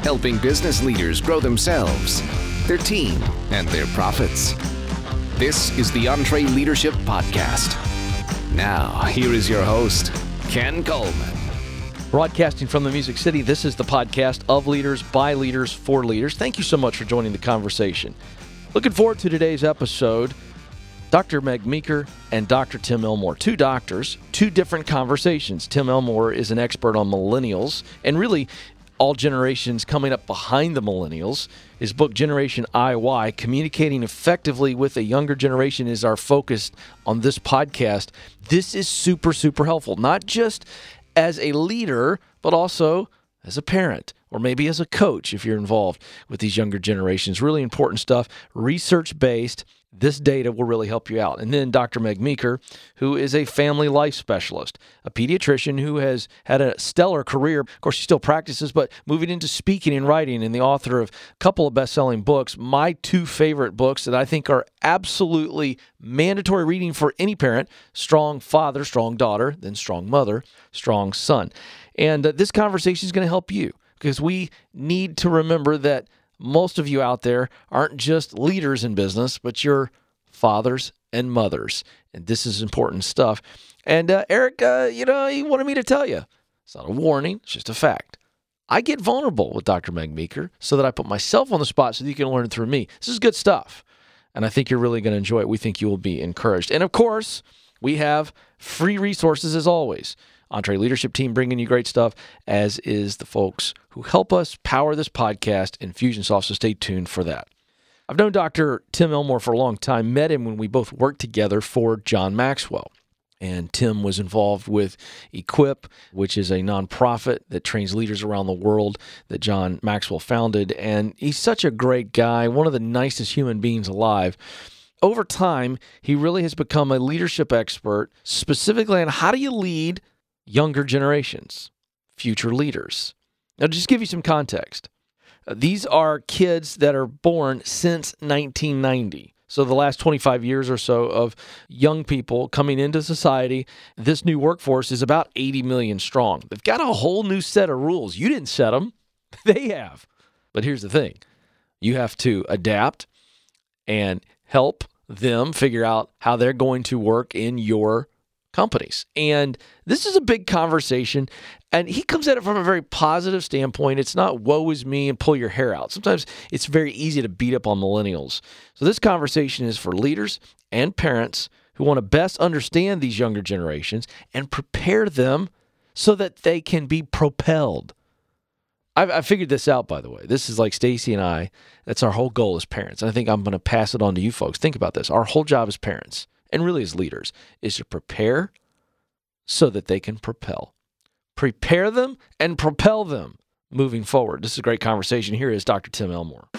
helping business leaders grow themselves, their team, and their profits. This is the EntreLeadership Podcast. Now, here is your host, Ken Coleman. Broadcasting from the Music City, this is the podcast of leaders, by leaders, for leaders. Thank you so much for joining the conversation. Looking forward to today's episode. Dr. Meg Meeker and Dr. Tim Elmore, two doctors, two different conversations. Tim Elmore is an expert on millennials and really all generations coming up behind the millennials. His book, Generation IY, Communicating Effectively with a Younger Generation, is our focus on this podcast. This is super, super helpful, not just as a leader, but also as a parent or maybe as a coach if you're involved with these younger generations. Really important stuff, research-based. This data will really help you out. And then Dr. Meg Meeker, who is a family life specialist, a pediatrician who has had a stellar career. Of course, she still practices, but moving into speaking and writing, and the author of a couple of best-selling books. My two favorite books that I think are absolutely mandatory reading for any parent: Strong Father, Strong Daughter, then Strong Mother, Strong Son. And this conversation is going to help you because we need to remember that most of you out there aren't just leaders in business, but you're fathers and mothers. And this is important stuff. And Eric, he wanted me to tell you. It's not a warning. It's just a fact. I get vulnerable with Dr. Meg Meeker so that I put myself on the spot so that you can learn through me. This is good stuff. And I think you're really going to enjoy it. We think you will be encouraged. And of course, we have free resources as always. EntreLeadership team bringing you great stuff, as is the folks who help us power this podcast, Infusionsoft, so stay tuned for that. I've known Dr. Tim Elmore for a long time, met him when we both worked together for John Maxwell. And Tim was involved with Equip, which is a nonprofit that trains leaders around the world that John Maxwell founded. And he's such a great guy, one of the nicest human beings alive. Over time, he really has become a leadership expert, specifically on how do you lead younger generations, future leaders. Now, to just give you some context, these are kids that are born since 1990. So the last 25 years or so of young people coming into society. This new workforce is about 80 million strong. They've got a whole new set of rules. You didn't set them. They have. But here's the thing. You have to adapt and help them figure out how they're going to work in your companies. And this is a big conversation, and he comes at it from a very positive standpoint. It's not woe is me and pull your hair out. Sometimes it's very easy to beat up on millennials. So this conversation is for leaders and parents who want to best understand these younger generations and prepare them so that they can be propelled. I figured this out, by the way. This is like Stacy and I. That's our whole goal as parents. And I think I'm going to pass it on to you folks. Think about this. Our whole job as parents, and really as leaders, is to prepare so that they can propel. Prepare them and propel them moving forward. This is a great conversation. Here is Dr. Tim Elmore.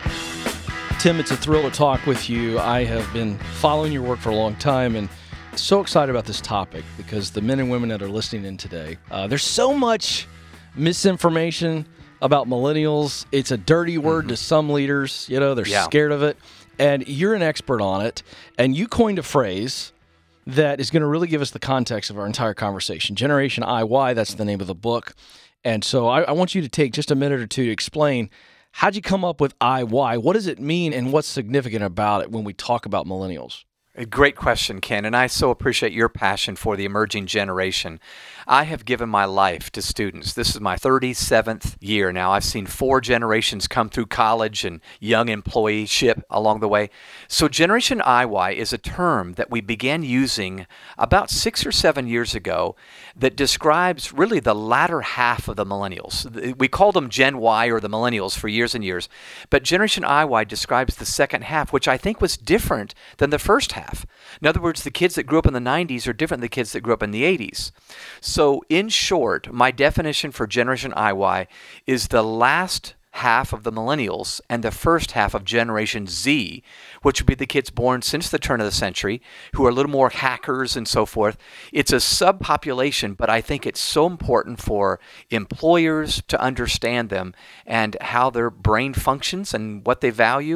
Tim, it's a thrill to talk with you. I have been following your work for a long time and so excited about this topic because the men and women that are listening in today, there's so much misinformation about millennials. It's a dirty word to some leaders. They're scared of it. And you're an expert on it, and you coined a phrase that is going to really give us the context of our entire conversation. Generation IY, that's the name of the book. And so I want you to take just a minute or two to explain, how'd you come up with IY? What does it mean, and what's significant about it when we talk about millennials? A great question, Ken, and I so appreciate your passion for the emerging generation. I have given my life to students. This is my 37th year now. I've seen 4 generations come through college and young employeeship along the way. So Generation IY is a term that we began using about 6 or 7 years ago that describes really the latter half of the millennials. We called them Gen Y or the millennials for years and years, but Generation IY describes the second half, which I think was different than the first half. In other words, the kids that grew up in the 90s are different than the kids that grew up in the 80s. So in short, my definition for Generation IY is the last half of the millennials and the first half of Generation Z, which would be the kids born since the turn of the century, who are a little more hackers and so forth. It's a subpopulation, but I think it's so important for employers to understand them and how their brain functions and what they value.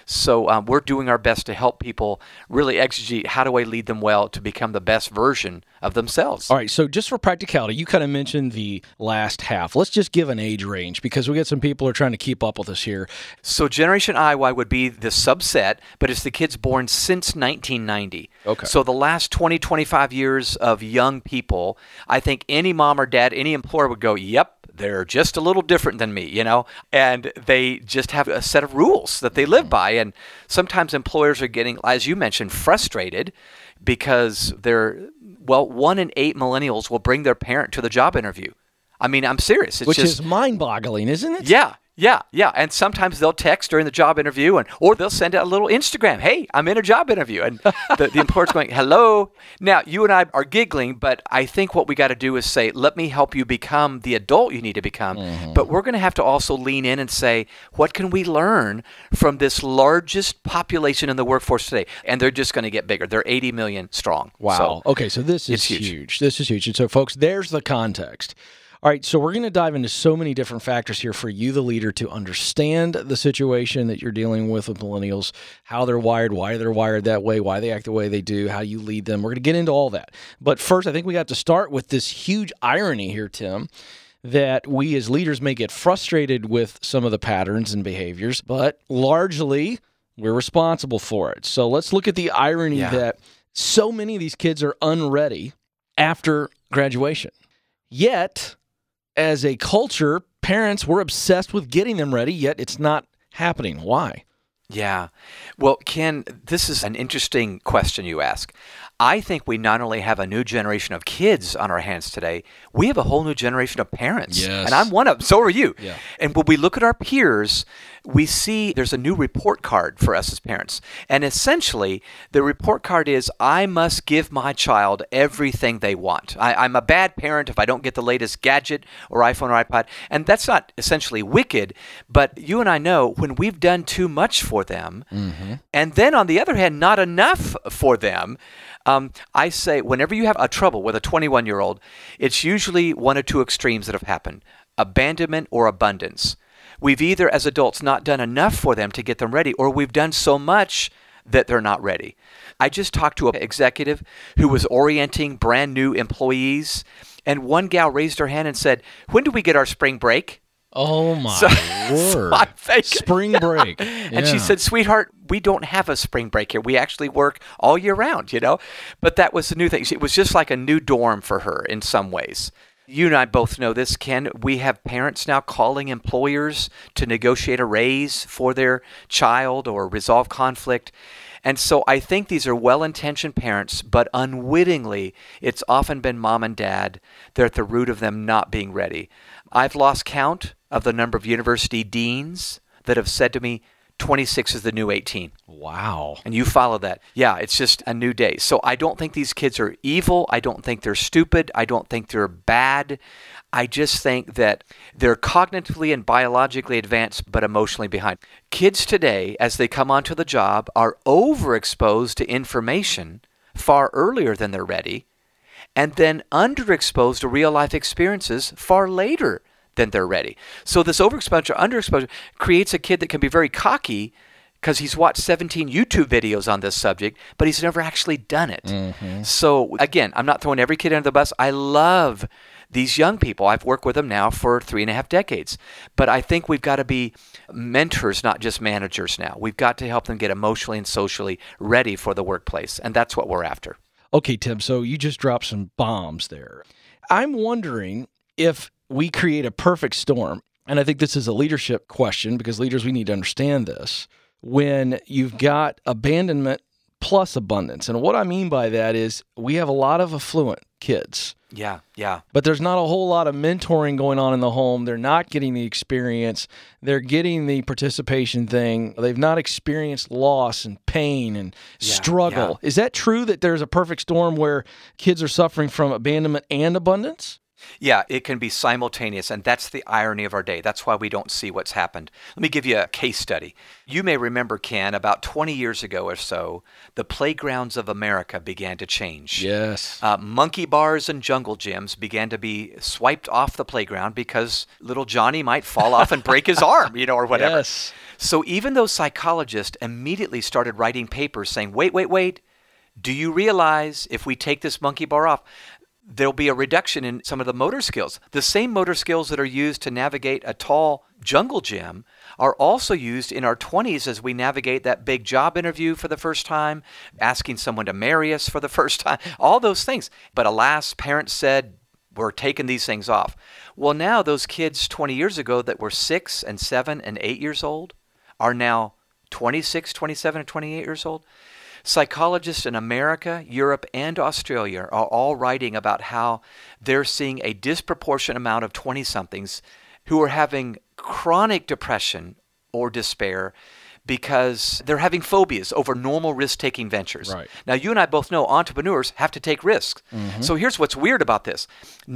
So we're doing our best to help people really exegete how do I lead them well to become the best version of themselves. All right, so just for practicality, you kind of mentioned the last half. Let's just give an age range because we got some people who are trying to keep up with us here. So Generation IY would be the subset, but it's the kids born since 1990. Okay. So the last 20, 25 years of young people, I think any mom or dad, any employer would go, yep, they're just a little different than me, and they just have a set of rules that they live by. And sometimes employers are getting, as you mentioned, frustrated because 1 in 8 millennials will bring their parent to the job interview. I mean, I'm serious. Which is mind-boggling, isn't it? Yeah. And sometimes they'll text during the job interview, or they'll send out a little Instagram, hey, I'm in a job interview. And the employer's going, hello. Now, you and I are giggling, but I think what we got to do is say, let me help you become the adult you need to become. Mm-hmm. But we're going to have to also lean in and say, what can we learn from this largest population in the workforce today? And they're just going to get bigger. They're 80 million strong. Wow. Okay, so this is huge. This is huge. And so, folks, there's the context. All right, so we're going to dive into so many different factors here for you, the leader, to understand the situation that you're dealing with millennials, how they're wired, why they're wired that way, why they act the way they do, how you lead them. We're going to get into all that. But first, I think we have to start with this huge irony here, Tim, that we as leaders may get frustrated with some of the patterns and behaviors, but largely we're responsible for it. So let's look at the irony that so many of these kids are unready after graduation. Yet, as a culture, parents, we're obsessed with getting them ready, yet it's not happening. Why? Yeah. Well, Ken, this is an interesting question you ask. I think we not only have a new generation of kids on our hands today, we have a whole new generation of parents. Yes. And I'm one of them. So are you. Yeah. And when we look at our peers, we see there's a new report card for us as parents. And essentially, the report card is, I must give my child everything they want. I'm a bad parent if I don't get the latest gadget or iPhone or iPod. And that's not essentially wicked, but you and I know when we've done too much for them, and then on the other hand, not enough for them, I say whenever you have a trouble with a 21-year-old, it's usually one of two extremes that have happened, abandonment or abundance. We've either, as adults, not done enough for them to get them ready, or we've done so much that they're not ready. I just talked to an executive who was orienting brand new employees, and one gal raised her hand and said, when do we get our spring break? Oh, my word. I'm thinking, spring break. And she said, sweetheart, we don't have a spring break here. We actually work all year round, But that was the new thing. It was just like a new dorm for her in some ways. You and I both know this, Ken. We have parents now calling employers to negotiate a raise for their child or resolve conflict. And so I think these are well-intentioned parents, but unwittingly, it's often been mom and dad. They're at the root of them not being ready. I've lost count of the number of university deans that have said to me, 26 is the new 18. Wow. And you follow that. Yeah, it's just a new day. So I don't think these kids are evil. I don't think they're stupid. I don't think they're bad. I just think that they're cognitively and biologically advanced, but emotionally behind. Kids today, as they come onto the job, are overexposed to information far earlier than they're ready, and then underexposed to real-life experiences far later than they're ready. So this overexposure, underexposure creates a kid that can be very cocky because he's watched 17 YouTube videos on this subject, but he's never actually done it. So again, I'm not throwing every kid under the bus. I love these young people. I've worked with them now for 3.5 decades. But I think we've got to be mentors, not just managers now. We've got to help them get emotionally and socially ready for the workplace. And that's what we're after. Okay, Tim, so you just dropped some bombs there. I'm wondering if we create a perfect storm, and I think this is a leadership question because leaders, we need to understand this, when you've got abandonment plus abundance. And what I mean by that is we have a lot of affluent kids. Yeah. But there's not a whole lot of mentoring going on in the home. They're not getting the experience. They're getting the participation thing. They've not experienced loss and pain and struggle. Yeah. Is that true that there's a perfect storm where kids are suffering from abandonment and abundance? Yeah, it can be simultaneous, and that's the irony of our day. That's why we don't see what's happened. Let me give you a case study. You may remember, Ken, about 20 years ago or so, the playgrounds of America began to change. Yes. Monkey bars and jungle gyms began to be swiped off the playground because little Johnny might fall off and break his arm, or whatever. Yes. So even those psychologists immediately started writing papers saying, wait, do you realize if we take this monkey bar off, there'll be a reduction in some of the motor skills. The same motor skills that are used to navigate a tall jungle gym are also used in our 20s as we navigate that big job interview for the first time, asking someone to marry us for the first time, all those things. But alas, parents said, we're taking these things off. Well, now those kids 20 years ago that were 6 and 7 and 8 years old are now 26, 27, and 28 years old. Psychologists in America, Europe, and Australia are all writing about how they're seeing a disproportionate amount of 20-somethings who are having chronic depression or despair because they're having phobias over normal risk-taking ventures. Right. Now, you and I both know entrepreneurs have to take risks. Mm-hmm. So here's what's weird about this.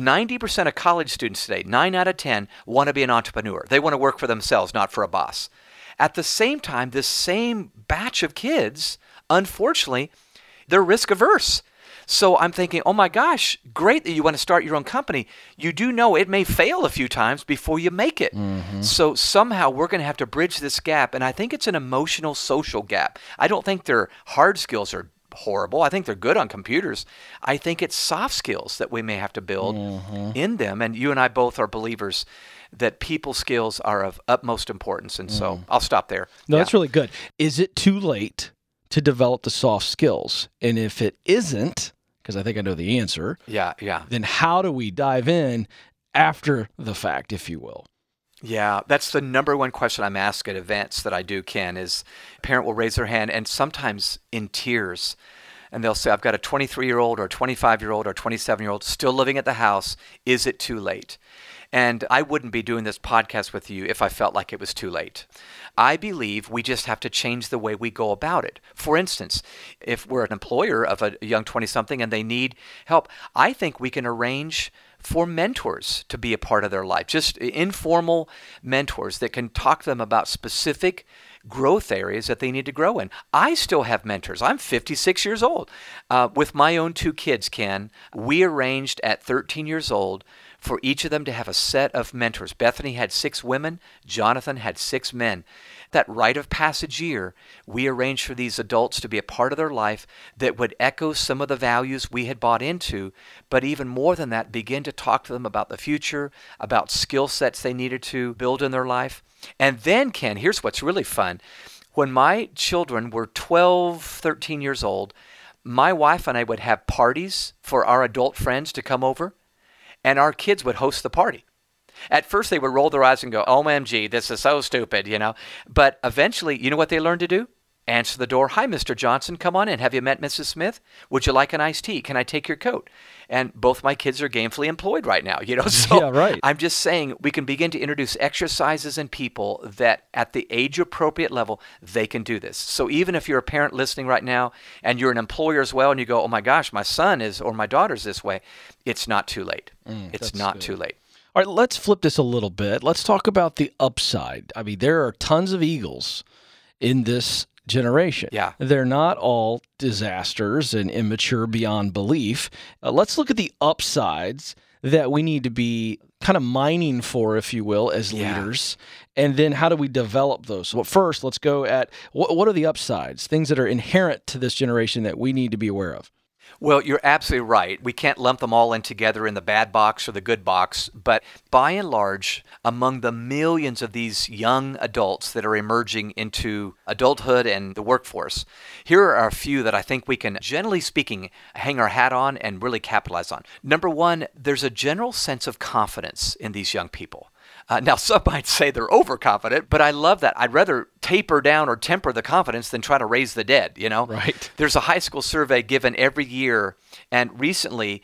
90% of college students today, 9 out of 10, want to be an entrepreneur. They want to work for themselves, not for a boss. At the same time, this same batch of kids, unfortunately, they're risk averse. So I'm thinking, oh my gosh, great that you want to start your own company. You do know it may fail a few times before you make it. Mm-hmm. So somehow we're going to have to bridge this gap. And I think it's an emotional, social gap. I don't think their hard skills are horrible. I think they're good on computers. I think it's soft skills that we may have to build in them. And you and I both are believers that people skills are of utmost importance. And so I'll stop there. No, that's really good. Is it too late to develop the soft skills? And if it isn't, because I think I know the answer, then how do we dive in after the fact, if you will? Yeah, that's the number one question I'm asked at events that I do, Ken, is a parent will raise their hand and sometimes in tears. And they'll say, I've got a 23-year-old or a 25-year-old or a 27-year-old still living at the house. Is it too late? And I wouldn't be doing this podcast with you if I felt like it was too late. I believe we just have to change the way we go about it. For instance, if we're an employer of a young 20-something and they need help, I think we can arrange for mentors to be a part of their life, just informal mentors that can talk to them about specific growth areas that they need to grow in. I still have mentors. I'm 56 years old. With my own 2 kids, Ken, we arranged at 13 years old for each of them to have a set of mentors. Bethany had 6 women. Jonathan had 6 men. That rite of passage year, we arranged for these adults to be a part of their life that would echo some of the values we had bought into, but even more than that, begin to talk to them about the future, about skill sets they needed to build in their life. And then, Ken, here's what's really fun. When my children were 12, 13 years old, my wife and I would have parties for our adult friends to come over, and our kids would host the party. At first, they would roll their eyes and go, OMG, this is so stupid, But eventually, you know what they learned to do? Answer the door. Hi, Mr. Johnson, come on in. Have you met Mrs. Smith? Would you like an iced tea? Can I take your coat? And both my kids are gainfully employed right now, So yeah, right. I'm just saying we can begin to introduce exercises and people that at the age-appropriate level, they can do this. So even if you're a parent listening right now and you're an employer as well and you go, oh my gosh, my son is or my daughter's this way, it's not too late. It's not too late. All right, let's flip this a little bit. Let's talk about the upside. I mean, there are tons of eagles in this generation. Yeah. They're not all disasters and immature beyond belief. Let's look at the upsides that we need to be kind of mining for, if you will, as leaders. And then how do we develop those? So first, let's go at what are the upsides, things that are inherent to this generation that we need to be aware of? Well, you're absolutely right. We can't lump them all in together in the bad box or the good box. But by and large, among the millions of these young adults that are emerging into adulthood and the workforce, here are a few that I think we can, generally speaking, hang our hat on and really capitalize on. Number one, there's a general sense of confidence in these young people. Now, some might say they're overconfident, but I love that. I'd rather taper down or temper the confidence than try to raise the dead, Right. There's a high school survey given every year, and recently,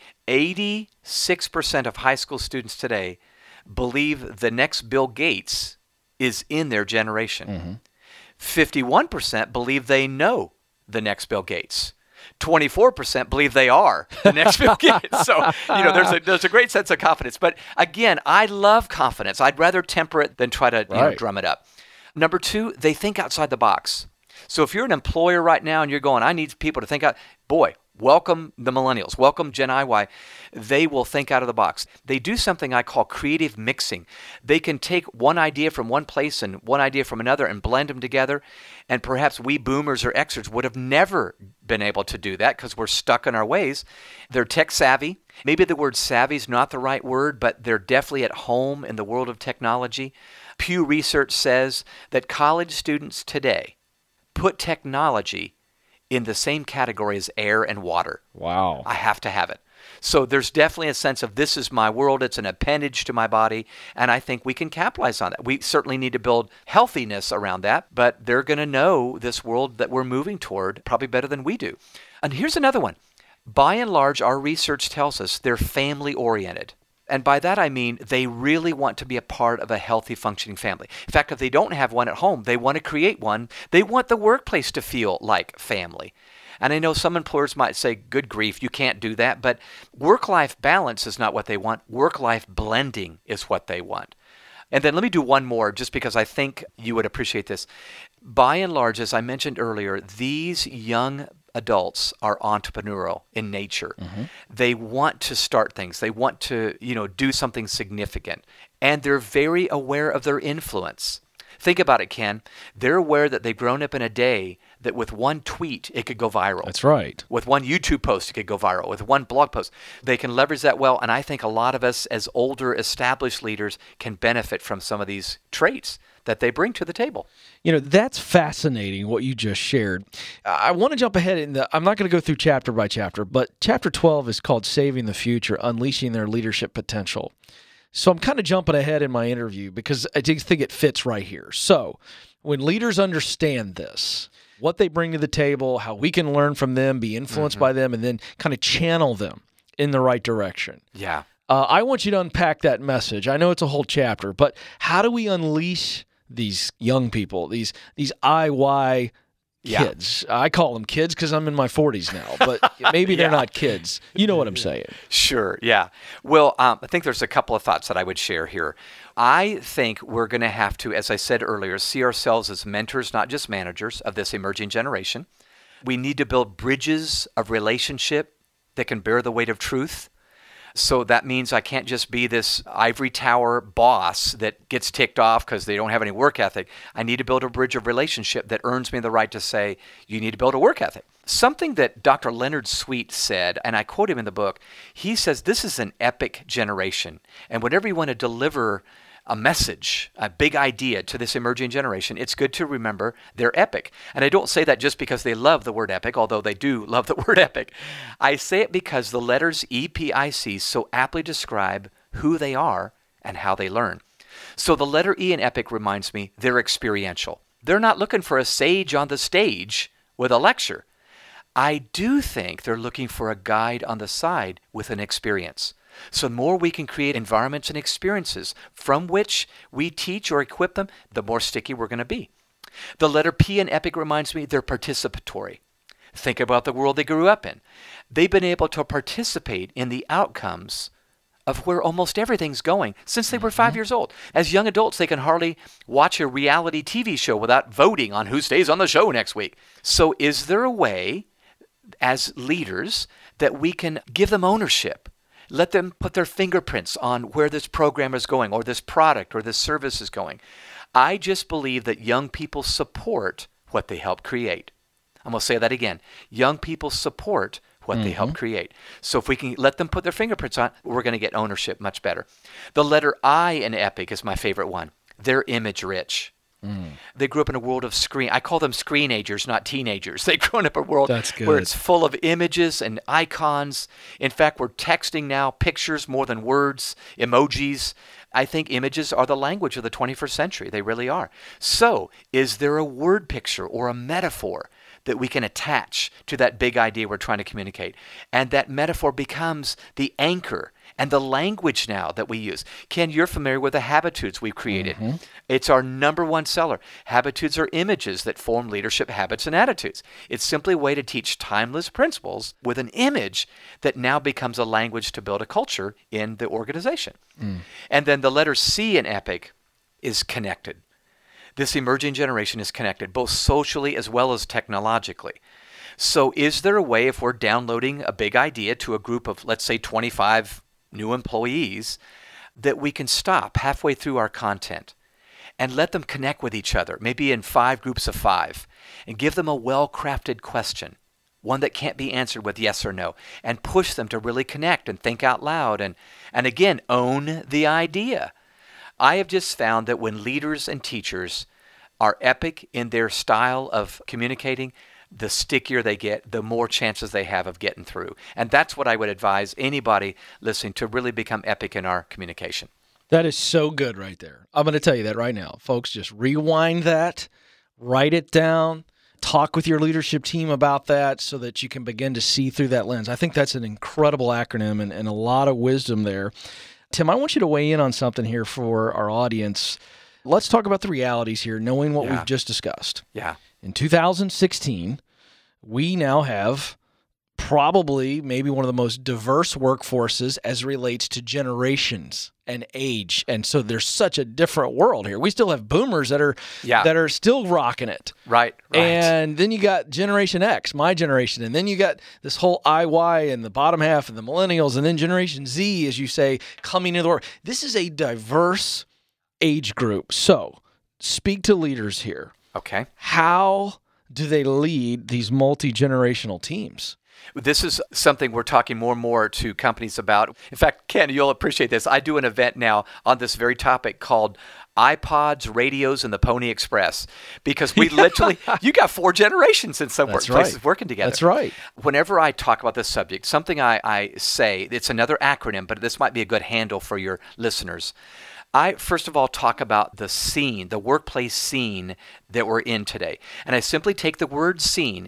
86% of high school students today believe the next Bill Gates is in their generation. 51% believe they know the next Bill Gates. 24% believe they are the next Bill Gates. So, there's a great sense of confidence. But again, I love confidence. I'd rather temper it than try to drum it up. Number 2, they think outside the box. So if you're an employer right now and you're going, I need people to think out, boy, welcome the millennials, welcome Gen IY. They will think out of the box. They do something I call creative mixing. They can take one idea from one place and one idea from another and blend them together. And perhaps we boomers or Xers would have never been able to do that because we're stuck in our ways. They're tech savvy. Maybe the word savvy is not the right word, but they're definitely at home in the world of technology. Pew Research says that college students today put technology in the same category as air and water. Wow. I have to have it. So there's definitely a sense of this is my world. It's an appendage to my body. And I think we can capitalize on that. We certainly need to build healthiness around that, but they're going to know this world that we're moving toward probably better than we do. And here's another one. By and large, our research tells us they're family oriented. And by that I mean they really want to be a part of a healthy, functioning family. In fact, if they don't have one at home, they want to create one. They want the workplace to feel like family. And I know some employers might say, good grief, you can't do that. But work-life balance is not what they want. Work-life blending is what they want. And then let me do one more, just because I think you would appreciate this. By and large, as I mentioned earlier, these young adults are entrepreneurial in nature. Mm-hmm. They want to start things. They want to, do something significant. And they're very aware of their influence. Think about it, Ken. They're aware that they've grown up in a day that with one tweet, it could go viral. That's right. With one YouTube post, it could go viral. With one blog post, they can leverage that well. And I think a lot of us as older, established leaders can benefit from some of these traits that they bring to the table. That's fascinating what you just shared. I want to jump ahead. I'm not going to go through chapter by chapter, but chapter 12 is called Saving the Future, Unleashing Their Leadership Potential. So I'm kind of jumping ahead in my interview because I just think it fits right here. So when leaders understand this, what they bring to the table, how we can learn from them, be influenced by them, and then kind of channel them in the right direction. Yeah. I want you to unpack that message. I know it's a whole chapter, but how do we unleash these young people, these IY kids? I call them kids because I'm in my 40s now, but maybe they're not kids. You know what I'm saying? Sure, yeah. Well, I think there's a couple of thoughts that I would share here. I think we're going to have to, as I said earlier, see ourselves as mentors, not just managers of this emerging generation. We need to build bridges of relationship that can bear the weight of truth. So that means I can't just be this ivory tower boss that gets ticked off because they don't have any work ethic. I need to build a bridge of relationship that earns me the right to say, you need to build a work ethic. Something that Dr. Leonard Sweet said, and I quote him in the book, he says, this is an epic generation. And whenever you want to deliver a message, a big idea to this emerging generation, it's good to remember they're epic. And I don't say that just because they love the word epic, although they do love the word epic. I say it because the letters EPIC so aptly describe who they are and how they learn. So the letter E in epic reminds me they're experiential. They're not looking for a sage on the stage with a lecture. I do think they're looking for a guide on the side with an experience. So the more we can create environments and experiences from which we teach or equip them, the more sticky we're going to be. The letter P in EPIC reminds me they're participatory. Think about the world they grew up in. They've been able to participate in the outcomes of where almost everything's going since they were 5 years old. As young adults, they can hardly watch a reality TV show without voting on who stays on the show next week. So is there a way, as leaders, that we can give them ownership? Let them put their fingerprints on where this program is going or this product or this service is going. I just believe that young people support what they help create. I'm going to say that again. Young people support what they help create. So if we can let them put their fingerprints on, we're going to get ownership much better. The letter I in EPIC is my favorite one. They're image rich. They grew up in a world of screen. I call them screenagers, not teenagers. They've grown up in a world where it's full of images and icons. In fact, we're texting now pictures more than words, emojis. I think images are the language of the 21st century. They really are. So is there a word picture or a metaphor that we can attach to that big idea we're trying to communicate. And that metaphor becomes the anchor and the language now that we use. Ken, you're familiar with the Habitudes we've created. Mm-hmm. It's our #1 seller. Habitudes are images that form leadership habits and attitudes. it's simply a way to teach timeless principles with an image that now becomes a language to build a culture in the organization. And then the letter C in EPIC is connected. This emerging generation is connected, both socially as well as technologically. So is there a way, if we're downloading a big idea to a group of, let's say, 25 new employees, that we can stop halfway through our content and let them connect with each other, maybe in 5 groups of 5, and give them a well-crafted question, one that can't be answered with yes or no, and push them to really connect and think out loud and again, own the idea. I have just found that when leaders and teachers are epic in their style of communicating, the stickier they get, the more chances they have of getting through. And that's what I would advise anybody listening to really become epic in our communication. That is so good right there. I'm going to tell you that right now. Folks, just rewind that, write it down, talk with your leadership team about that so that you can begin to see through that lens. I think that's an incredible acronym and a lot of wisdom there. Tim, I want you to weigh in on something here for our audience. Let's talk about the realities here, knowing what we've just discussed. Yeah. In 2016, we now have probably maybe one of the most diverse workforces as relates to generations and age. And so there's such a different world here. We still have boomers that are still rocking it. Right. And then you got Generation X, my generation, and then you got this whole IY and the bottom half and the millennials, and then Generation Z, as you say, coming into the world. This is a diverse age group. So speak to leaders here. Okay. How do they lead these multi-generational teams? This is something we're talking more and more to companies about. In fact, Ken, you'll appreciate this. I do an event now on this very topic called iPods, Radios, and the Pony Express, because we literally, you got 4 generations in some workplaces working together. That's right. Whenever I talk about this subject, something I say, it's another acronym, but this might be a good handle for your listeners. I, first of all, talk about the scene, the workplace scene that we're in today. And I simply take the word scene,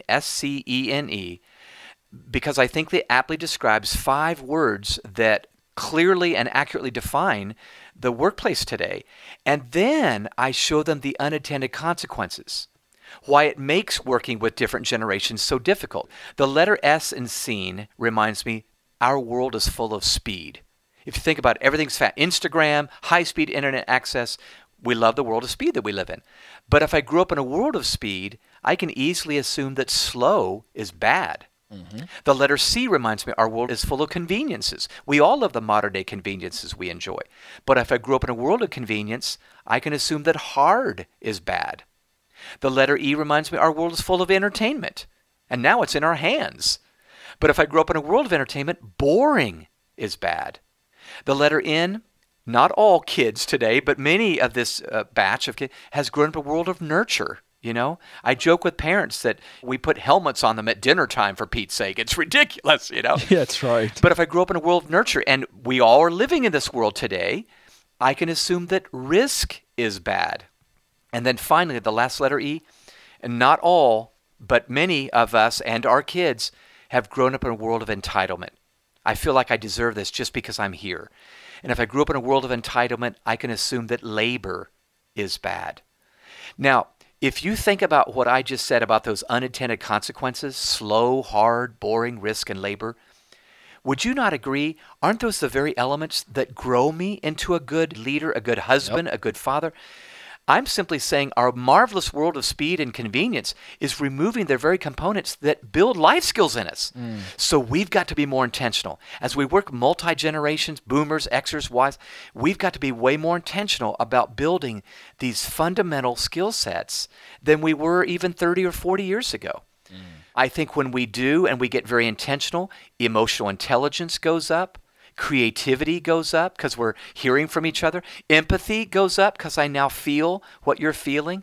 SCENE, because I think that aptly describes 5 words that clearly and accurately define the workplace today. And then I show them the unintended consequences, why it makes working with different generations so difficult. The letter S in scene reminds me our world is full of speed. If you think about it, everything's fast. Instagram, high-speed internet access, we love the world of speed that we live in. But if I grew up in a world of speed, I can easily assume that slow is bad. Mm-hmm. The letter C reminds me our world is full of conveniences. We all love the modern-day conveniences we enjoy. But if I grew up in a world of convenience, I can assume that hard is bad. The letter E reminds me our world is full of entertainment. And now it's in our hands. But if I grew up in a world of entertainment, boring is bad. The letter N, not all kids today, but many of this batch of kids has grown up in a world of nurture. You know, I joke with parents that we put helmets on them at dinner time, for Pete's sake. It's ridiculous, you know. Yeah, that's right. But if I grew up in a world of nurture, and we all are living in this world today, I can assume that risk is bad. And then finally, the last letter E, and not all, but many of us and our kids have grown up in a world of entitlement. I feel like I deserve this just because I'm here. And if I grew up in a world of entitlement, I can assume that labor is bad. Now, if you think about what I just said about those unintended consequences, slow, hard, boring, risk, and labor, would you not agree? Aren't those the very elements that grow me into a good leader, a good husband, a good father? I'm simply saying our marvelous world of speed and convenience is removing the very components that build life skills in us. So we've got to be more intentional. As we work multi-generations, boomers, Xers, Ys, we've got to be way more intentional about building these fundamental skill sets than we were even 30 or 40 years ago. I think when we do and we get very intentional, emotional intelligence goes up. Creativity goes up because we're hearing from each other. Empathy goes up because I now feel what you're feeling.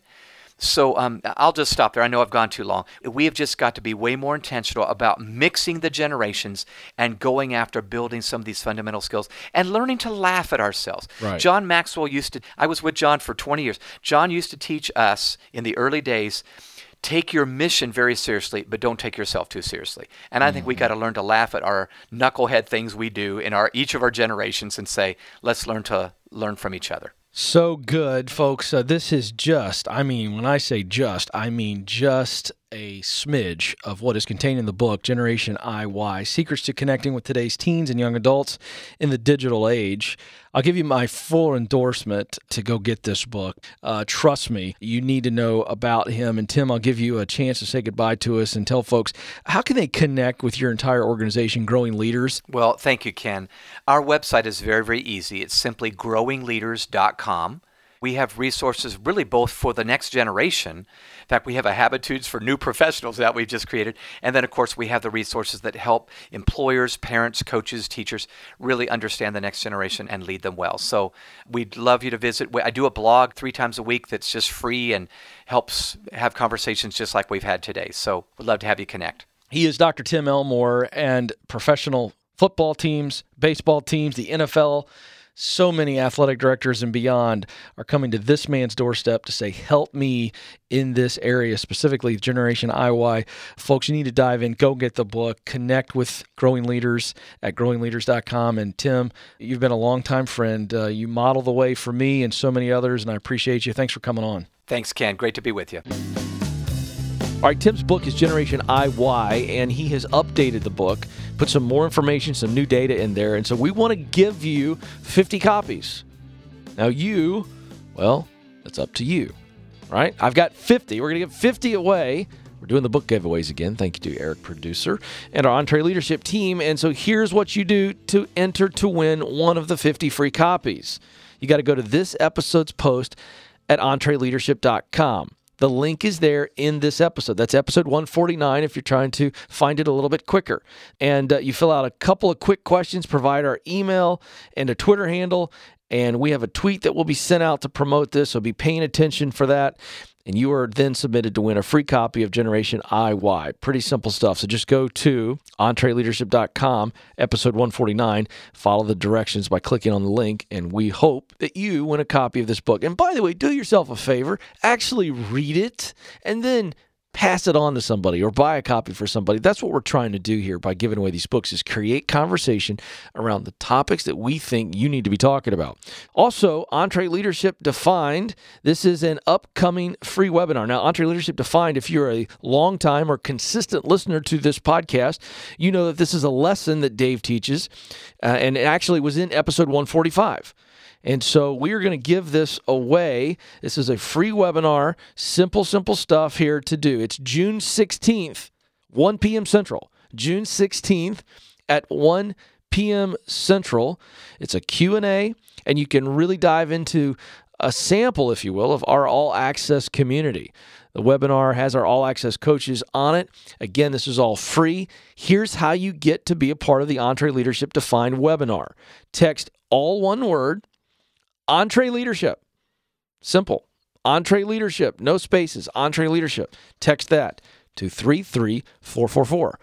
So I'll just stop there. I know I've gone too long. We have just got to be way more intentional about mixing the generations and going after building some of these fundamental skills and learning to laugh at ourselves. Right. John Maxwell I was with John for 20 years. John used to teach us in the early days take your mission very seriously, but don't take yourself too seriously. And I think we got to learn to laugh at our knucklehead things we do in each of our generations and say, let's learn from each other. So good, folks. This is just, when I say just, I mean just a smidge of what is contained in the book, Generation IY, Secrets to Connecting with Today's Teens and Young Adults in the Digital Age. I'll give you my full endorsement to go get this book. Trust me, you need to know about him. And Tim, I'll give you a chance to say goodbye to us and tell folks, how can they connect with your entire organization, Growing Leaders? Well, thank you, Ken. Our website is very, very easy. It's simply growingleaders.com. We have resources really both for the next generation. In fact, we have a Habitudes for New Professionals that we've just created. And then, of course, we have the resources that help employers, parents, coaches, teachers really understand the next generation and lead them well. So we'd love you to visit. I do a blog 3 times a week that's just free and helps have conversations just like we've had today. So we'd love to have you connect. He is Dr. Tim Elmore, and professional football teams, baseball teams, the NFL, so many athletic directors and beyond are coming to this man's doorstep to say, help me in this area, specifically Generation IY. Folks, you need to dive in, go get the book, connect with Growing Leaders at growingleaders.com. And Tim, you've been a longtime friend. You model the way for me and so many others, and I appreciate you. Thanks for coming on. Thanks, Ken. Great to be with you. All right, Tim's book is Generation IY, and he has updated the book, put some more information, some new data in there, and so we want to give you 50 copies. Now that's up to you, right? I've got 50. We're going to give 50 away. We're doing the book giveaways again. Thank you to Eric, producer, and our EntreLeadership team. And so here's what you do to enter to win one of the 50 free copies. You got to go to this episode's post at EntreLeadership.com. The link is there in this episode. That's episode 149 if you're trying to find it a little bit quicker. And you fill out a couple of quick questions, provide our email and a Twitter handle, and we have a tweet that will be sent out to promote this, so be paying attention for that. And you are then submitted to win a free copy of Generation IY. Pretty simple stuff. So just go to EntreLeadership.com, episode 149, follow the directions by clicking on the link, and we hope that you win a copy of this book. And by the way, do yourself a favor, actually read it, and then pass it on to somebody or buy a copy for somebody. That's what we're trying to do here by giving away these books, is create conversation around the topics that we think you need to be talking about. Also, EntreLeadership Defined. This is an upcoming free webinar. Now, EntreLeadership Defined, if you're a long-time or consistent listener to this podcast, you know that this is a lesson that Dave teaches, and it actually was in episode 145. And so we are going to give this away. This is a free webinar, simple stuff here to do. It's June 16th, 1 p.m. Central. June 16th at 1 p.m. Central. It's a Q&A, and you can really dive into a sample, if you will, of our all-access community. The webinar has our all-access coaches on it. Again, this is all free. Here's how you get to be a part of the EntreLeadership Defined webinar. Text all one word, EntreLeadership. Simple. EntreLeadership. No spaces. EntreLeadership. Text that to 33444.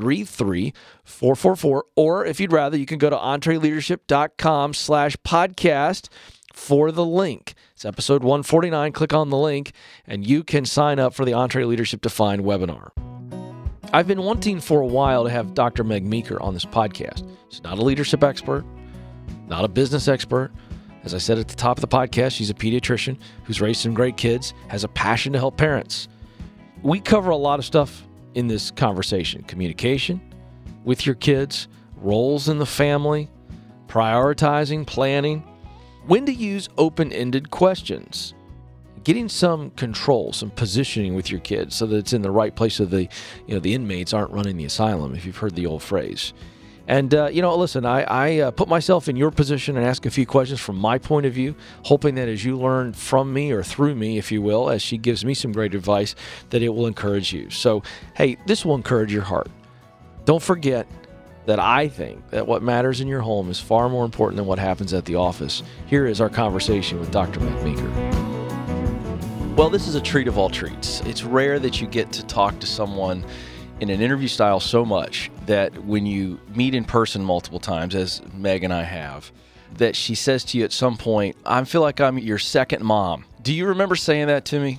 33444. Or if you'd rather, you can go to EntreLeadership.com/podcast for the link. It's episode 149. Click on the link and you can sign up for the EntreLeadership Defined webinar. I've been wanting for a while to have Dr. Meg Meeker on this podcast. She's not a leadership expert, not a business expert. As I said at the top of the podcast, she's a pediatrician who's raised some great kids, has a passion to help parents. We cover a lot of stuff in this conversation: communication with your kids, roles in the family, prioritizing, planning, when to use open-ended questions, getting some control, some positioning with your kids so that it's in the right place so the inmates aren't running the asylum, if you've heard the old phrase. And, listen, I put myself in your position and ask a few questions from my point of view, hoping that as you learn from me or through me, if you will, as she gives me some great advice, that it will encourage you. So, hey, this will encourage your heart. Don't forget that I think that what matters in your home is far more important than what happens at the office. Here is our conversation with Dr. Meg Meeker. Well, this is a treat of all treats. It's rare that you get to talk to someone in an interview style so much that when you meet in person multiple times, as Meg and I have, that she says to you at some point, I feel like I'm your second mom. Do you remember saying that to me?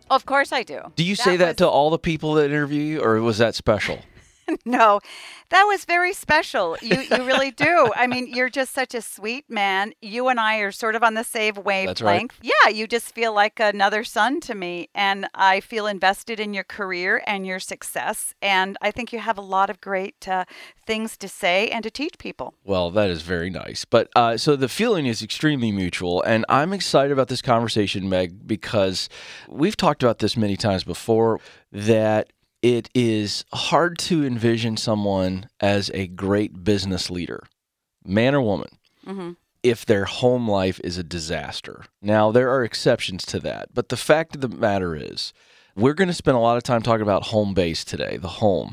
Of course I do. Do you say that to all the people that interview you, or was that special? No, that was very special. You really do. I mean, you're just such a sweet man. You and I are sort of on the same wavelength. That's right. Yeah, you just feel like another son to me. And I feel invested in your career and your success. And I think you have a lot of great things to say and to teach people. Well, that is very nice. But so the feeling is extremely mutual. And I'm excited about this conversation, Meg, because we've talked about this many times before, that it is hard to envision someone as a great business leader, man or woman, if their home life is a disaster. Now, there are exceptions to that, but the fact of the matter is, we're going to spend a lot of time talking about home base today, the home.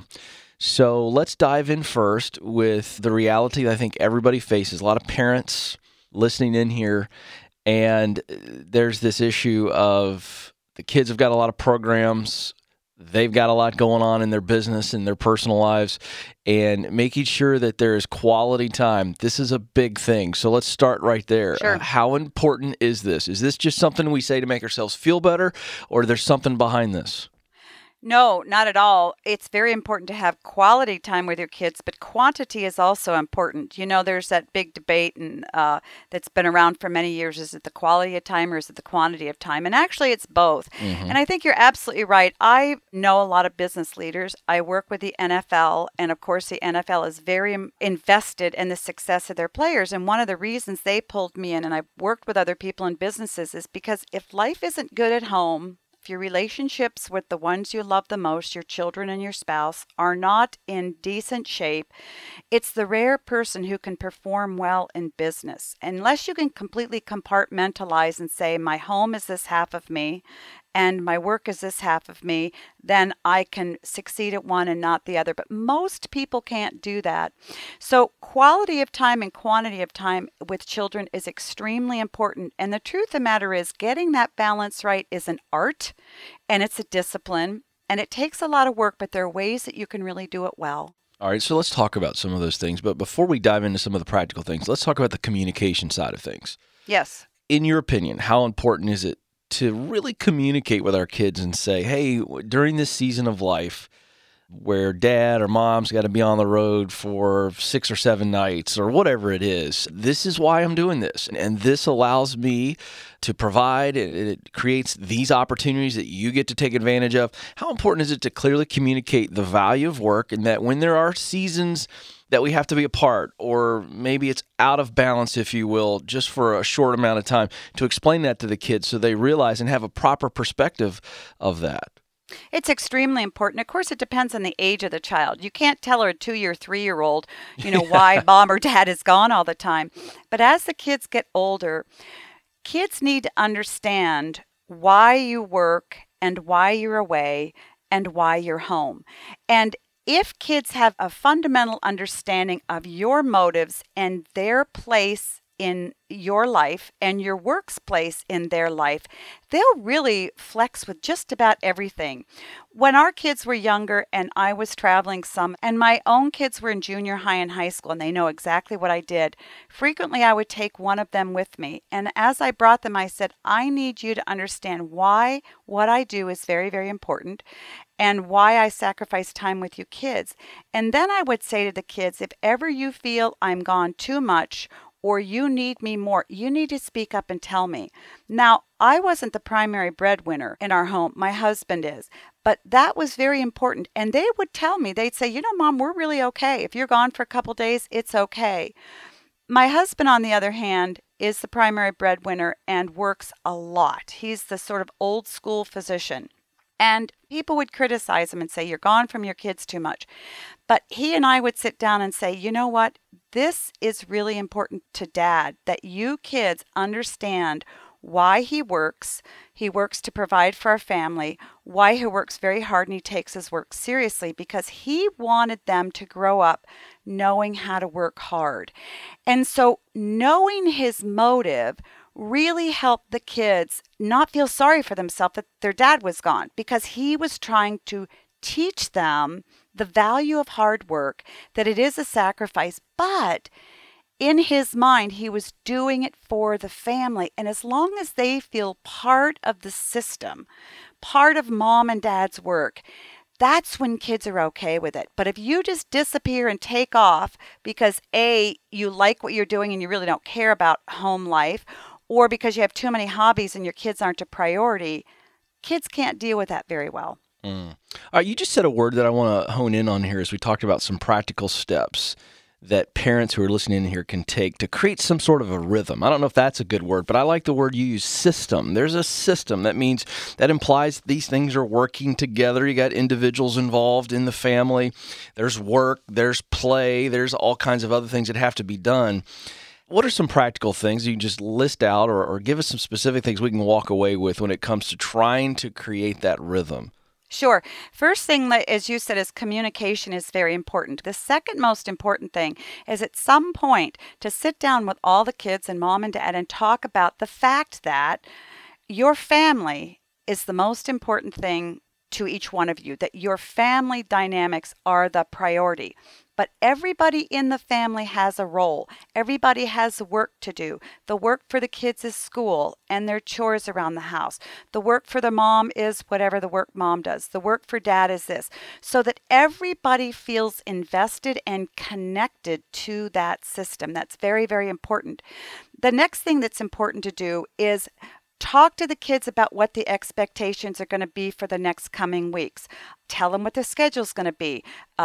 So let's dive in first with the reality that I think everybody faces. A lot of parents listening in here, and there's this issue of the kids have got a lot of programs. They've got a lot going on in their business and their personal lives, and making sure that there is quality time. This is a big thing. So let's start right there. Sure. How important is this? Is this just something we say to make ourselves feel better, or there's something behind this? No, not at all. It's very important to have quality time with your kids, but quantity is also important. You know, there's that big debate and that's been around for many years. Is it the quality of time or is it the quantity of time? And actually, it's both. And I think you're absolutely right. I know a lot of business leaders. I work with the NFL, and of course, the NFL is very invested in the success of their players. And one of the reasons they pulled me in, and I've worked with other people in businesses, is because if life isn't good at home, if your relationships with the ones you love the most, your children and your spouse, are not in decent shape, it's the rare person who can perform well in business. Unless you can completely compartmentalize and say, my home is this half of me and my work is this half of me, then I can succeed at one and not the other. But most people can't do that. So quality of time and quantity of time with children is extremely important. And the truth of the matter is, getting that balance right is an art, and it's a discipline, and it takes a lot of work, but there are ways that you can really do it well. All right, so let's talk about some of those things. But before we dive into some of the practical things, let's talk about the communication side of things. Yes. In your opinion, how important is it to really communicate with our kids and say, hey, during this season of life where dad or mom's got to be on the road for 6 or 7 nights or whatever it is, this is why I'm doing this. And this allows me to provide, it creates these opportunities that you get to take advantage of. How important is it to clearly communicate the value of work, and that when there are seasons that we have to be apart, or maybe it's out of balance, if you will, just for a short amount of time, to explain that to the kids so they realize and have a proper perspective of that? It's extremely important. Of course, it depends on the age of the child. You can't tell a 2 or 3-year-old, why mom or dad is gone all the time. But as the kids get older, kids need to understand why you work and why you're away and why you're home. And if kids have a fundamental understanding of your motives and their place in your life and your work's place in their life, they'll really flex with just about everything. When our kids were younger and I was traveling some, and my own kids were in junior high and high school, and they know exactly what I did, frequently I would take one of them with me. And as I brought them, I said, I need you to understand why what I do is very, very important, and why I sacrifice time with you kids. And then I would say to the kids, if ever you feel I'm gone too much or you need me more, you need to speak up and tell me. Now, I wasn't the primary breadwinner in our home. My husband is. But that was very important. And they would tell me, they'd say, Mom, we're really okay. If you're gone for a couple days, it's okay. My husband, on the other hand, is the primary breadwinner and works a lot. He's the sort of old school physician. And people would criticize him and say, you're gone from your kids too much. But he and I would sit down and say, you know what? This is really important to Dad, that you kids understand why he works. He works to provide for our family, why he works very hard and he takes his work seriously, because he wanted them to grow up knowing how to work hard. And so knowing his motive really helped the kids not feel sorry for themselves that their dad was gone, because he was trying to teach them the value of hard work, that it is a sacrifice, but in his mind, he was doing it for the family. And as long as they feel part of the system, part of mom and dad's work, that's when kids are okay with it. But if you just disappear and take off because A, you like what you're doing and you really don't care about home life, or because you have too many hobbies and your kids aren't a priority, kids can't deal with that very well. All right, you just said a word that I want to hone in on here as we talked about some practical steps that parents who are listening in here can take to create some sort of a rhythm. I don't know if that's a good word, but I like the word you use, system. There's a system. That implies these things are working together. You got individuals involved in the family. There's work, there's play, there's all kinds of other things that have to be done. What are some practical things you can just list out or give us some specific things we can walk away with when it comes to trying to create that rhythm? Sure. First thing, as you said, is communication is very important. The second most important thing is at some point to sit down with all the kids and mom and dad and talk about the fact that your family is the most important thing to each one of you, that your family dynamics are the priority. But everybody in the family has a role. Everybody has work to do. The work for the kids is school and their chores around the house. The work for the mom is whatever the work mom does. The work for dad is this. So that everybody feels invested and connected to that system. That's very, very important. The next thing that's important to do is talk to the kids about what the expectations are going to be for the next coming weeks. Tell them what the schedule's going to be.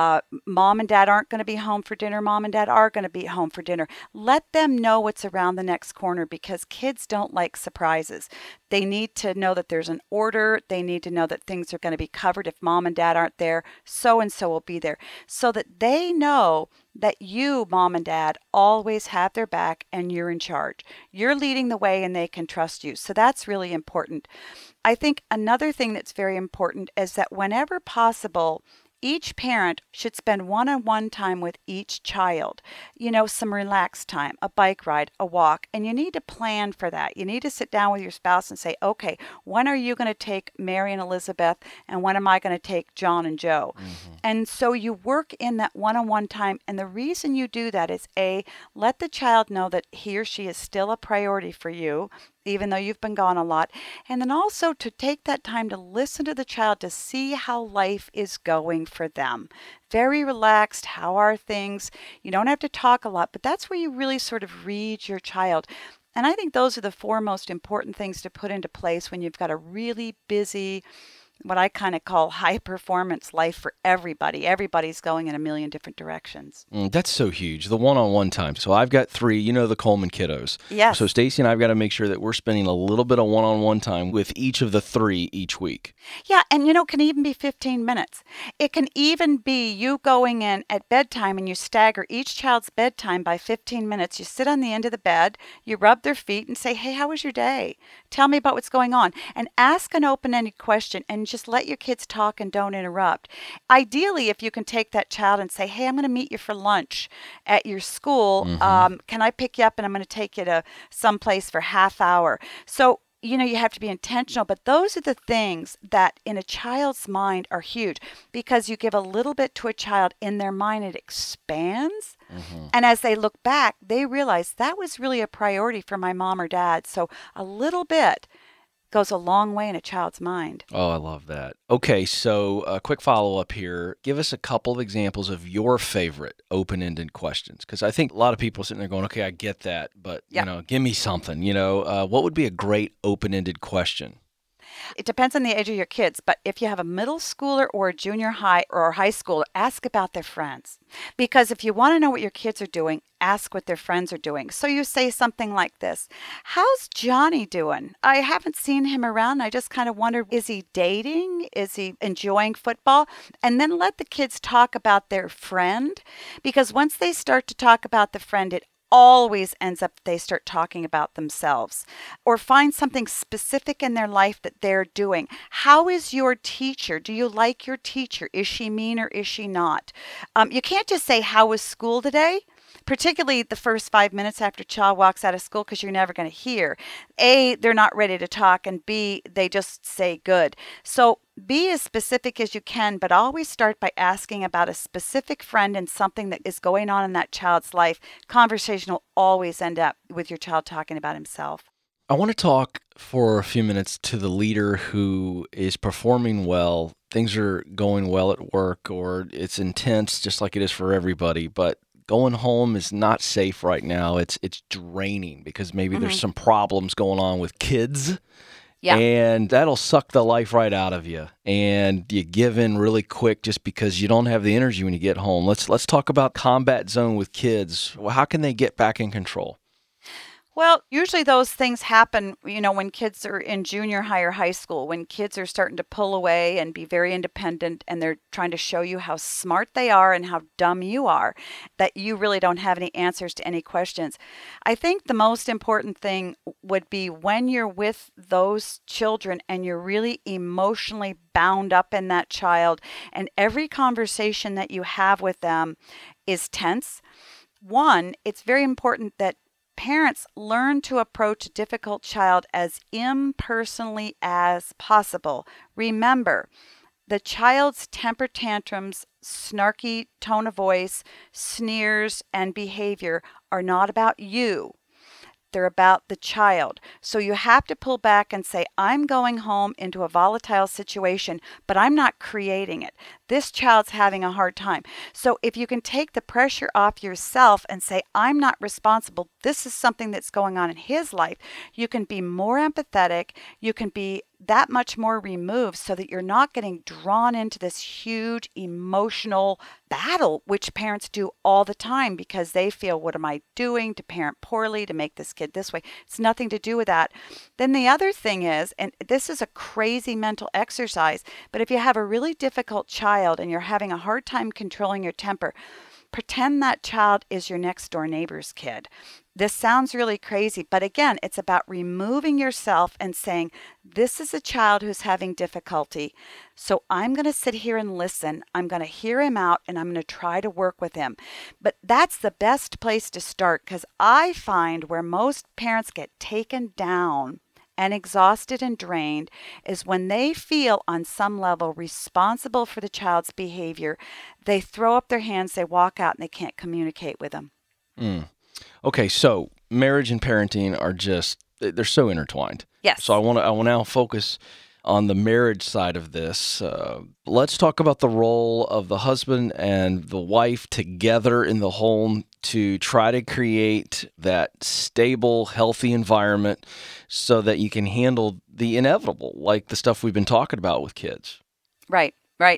Mom and dad aren't going to be home for dinner. Mom and dad are going to be home for dinner. Let them know what's around the next corner because kids don't like surprises. They need to know that there's an order. They need to know that things are going to be covered. If mom and dad aren't there, so-and-so will be there. So that they know that you, mom and dad, always have their back and you're in charge. You're leading the way and they can trust you. So that's really important. I think another thing that's very important is that whenever possible, each parent should spend one-on-one time with each child. Some relaxed time, a bike ride, a walk, and you need to plan for that. You need to sit down with your spouse and say, okay, when are you going to take Mary and Elizabeth, and when am I going to take John and Joe? Mm-hmm. And so you work in that one-on-one time, and the reason you do that is A, let the child know that he or she is still a priority for you, even though you've been gone a lot. And then also to take that time to listen to the child to see how life is going for them. Very relaxed. How are things? You don't have to talk a lot, but that's where you really sort of read your child. And I think those are the four most important things to put into place when you've got a really busy, what I kind of call high performance life for everybody. Everybody's going in a million different directions. That's so huge. The one-on-one time. So I've got 3, the Coleman kiddos. Yes. So Stacy and I've got to make sure that we're spending a little bit of one-on-one time with each of the 3 each week. Yeah. And it can even be 15 minutes. It can even be you going in at bedtime and you stagger each child's bedtime by 15 minutes. You sit on the end of the bed, you rub their feet and say, hey, how was your day? Tell me about what's going on. And ask an open-ended question and just let your kids talk and don't interrupt. Ideally, if you can take that child and say, hey, I'm going to meet you for lunch at your school. Mm-hmm. Can I pick you up and I'm going to take you to someplace for half hour? So, you have to be intentional, but those are the things that in a child's mind are huge because you give a little bit to a child in their mind, it expands. Mm-hmm. And as they look back, they realize that was really a priority for my mom or dad. So a little bit goes a long way in a child's mind. Oh, I love that. Okay, so a quick follow-up here. Give us a couple of examples of your favorite open-ended questions, because I think a lot of people are sitting there going, okay, I get that, but, give me something. What would be a great open-ended question? It depends on the age of your kids, but if you have a middle schooler or a junior high or a high schooler, ask about their friends. Because if you want to know what your kids are doing, ask what their friends are doing. So you say something like this, how's Johnny doing? I haven't seen him around. I just kind of wonder, is he dating? Is he enjoying football? And then let the kids talk about their friend, because once they start to talk about the friend, it always ends up they start talking about themselves, or find something specific in their life that they're doing. How is your teacher? Do you like your teacher? Is she mean or is she not? You can't just say, how was school today? Particularly the first 5 minutes after a child walks out of school, because you're never going to hear. A, they're not ready to talk, and B, they just say good. So be as specific as you can, but always start by asking about a specific friend and something that is going on in that child's life. Conversation will always end up with your child talking about himself. I want to talk for a few minutes to the leader who is performing well. Things are going well at work, or it's intense just like it is for everybody, but going home is not safe right now. It's draining because maybe there's some problems going on with kids. Yeah. And that'll suck the life right out of you. And you give in really quick just because you don't have the energy when you get home. Let's talk about combat zone with kids. Well, how can they get back in control? Well, usually those things happen, when kids are in junior high or high school, when kids are starting to pull away and be very independent, and they're trying to show you how smart they are and how dumb you are, that you really don't have any answers to any questions. I think the most important thing would be when you're with those children and you're really emotionally bound up in that child, and every conversation that you have with them is tense. One, it's very important that parents learn to approach a difficult child as impersonally as possible. Remember, the child's temper tantrums, snarky tone of voice, sneers, and behavior are not about you. They're about the child. So you have to pull back and say, I'm going home into a volatile situation, but I'm not creating it. This child's having a hard time. So if you can take the pressure off yourself and say, I'm not responsible, this is something that's going on in his life, you can be more empathetic. You can be that much more removed so that you're not getting drawn into this huge emotional battle, which parents do all the time because they feel, what am I doing to parent poorly, to make this kid this way? It's nothing to do with that. Then the other thing is, and this is a crazy mental exercise, but if you have a really difficult child and you're having a hard time controlling your temper, pretend that child is your next door neighbor's kid. This sounds really crazy, but again, it's about removing yourself and saying, this is a child who's having difficulty, so I'm going to sit here and listen. I'm going to hear him out, and I'm going to try to work with him. But that's the best place to start, because I find where most parents get taken down and exhausted and drained is when they feel on some level responsible for the child's behavior. They throw up their hands, they walk out, and they can't communicate with them. Okay, so marriage and parenting are they're so intertwined. Yes. So I want to now focus on the marriage side of this. Let's talk about the role of the husband and the wife together in the home to try to create that stable, healthy environment so that you can handle the inevitable, like the stuff we've been talking about with kids. Right.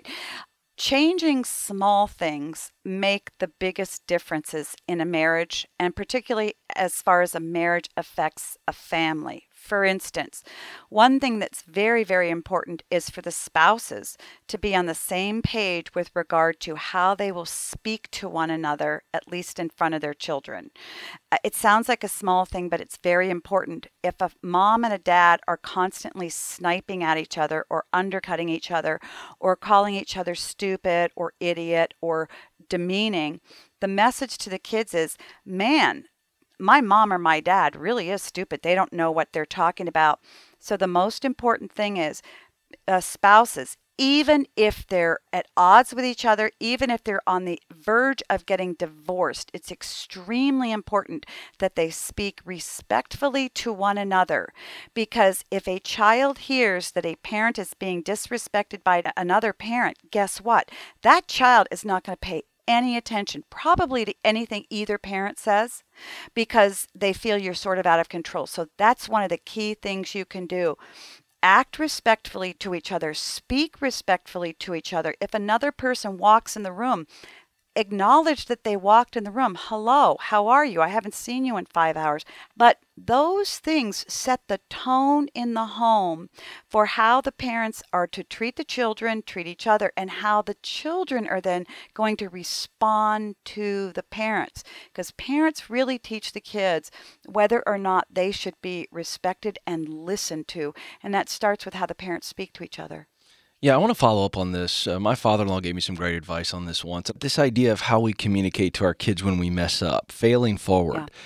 Changing small things make the biggest differences in a marriage, and particularly as far as a marriage affects a family. For instance, one thing that's very, very important is for the spouses to be on the same page with regard to how they will speak to one another, at least in front of their children. It sounds like a small thing, but it's very important. If a mom and a dad are constantly sniping at each other or undercutting each other or calling each other stupid or idiot or demeaning, the message to the kids is, man, my mom or my dad really is stupid. They don't know what they're talking about. So the most important thing is spouses, even if they're at odds with each other, even if they're on the verge of getting divorced, it's extremely important that they speak respectfully to one another. Because if a child hears that a parent is being disrespected by another parent, guess what? That child is not going to pay any attention, probably to anything either parent says, because they feel you're sort of out of control. So that's one of the key things you can do. Act respectfully to each other. Speak respectfully to each other. If another person walks in the room, acknowledge that they walked in the room. Hello, how are you? I haven't seen you in 5 hours. But those things set the tone in the home for how the parents are to treat the children, treat each other, and how the children are then going to respond to the parents. Because parents really teach the kids whether or not they should be respected and listened to. And that starts with how the parents speak to each other. Yeah, I want to follow up on this. My father-in-law gave me some great advice on this once. This idea of how we communicate to our kids when we mess up, failing forward. Yeah.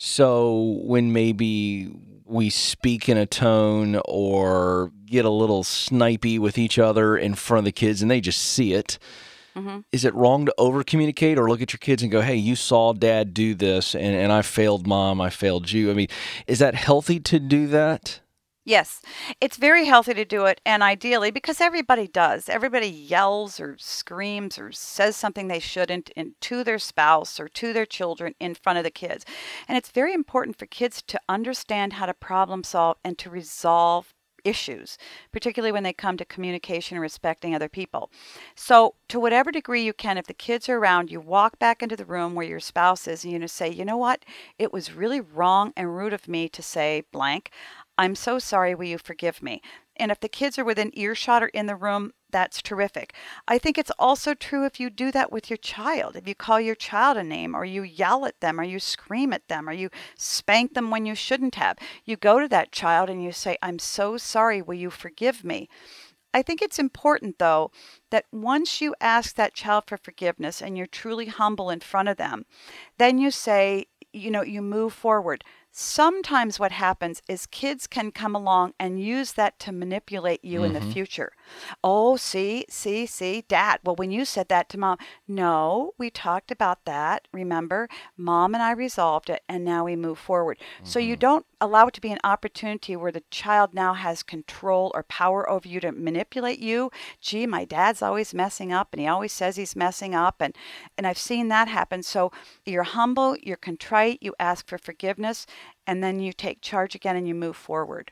So when maybe we speak in a tone or get a little snipey with each other in front of the kids and they just see it, Is it wrong to over communicate or look at your kids and go, hey, you saw dad do this and I failed mom, I failed you? I mean, is that healthy to do that? Yes, it's very healthy to do it, and ideally, because everybody does. Everybody yells or screams or says something they shouldn't to their spouse or to their children in front of the kids. And it's very important for kids to understand how to problem solve and to resolve issues, particularly when they come to communication and respecting other people. So to whatever degree you can, if the kids are around, you walk back into the room where your spouse is and you say, you know what, it was really wrong and rude of me to say blank. I'm so sorry, will you forgive me? And if the kids are within earshot or in the room, that's terrific. I think it's also true if you do that with your child. If you call your child a name, or you yell at them, or you scream at them, or you spank them when you shouldn't have, you go to that child and you say, I'm so sorry, will you forgive me? I think it's important, though, that once you ask that child for forgiveness and you're truly humble in front of them, then you say, you move forward. Sometimes what happens is kids can come along and use that to manipulate you in the future. Oh, see, Dad. Well, when you said that to Mom, no, we talked about that. Remember, Mom and I resolved it, and now we move forward. So you don't allow it to be an opportunity where the child now has control or power over you to manipulate you. Gee, my dad's always messing up, and he always says he's messing up, and I've seen that happen. So you're humble, you're contrite, you ask for forgiveness, and then you take charge again and you move forward.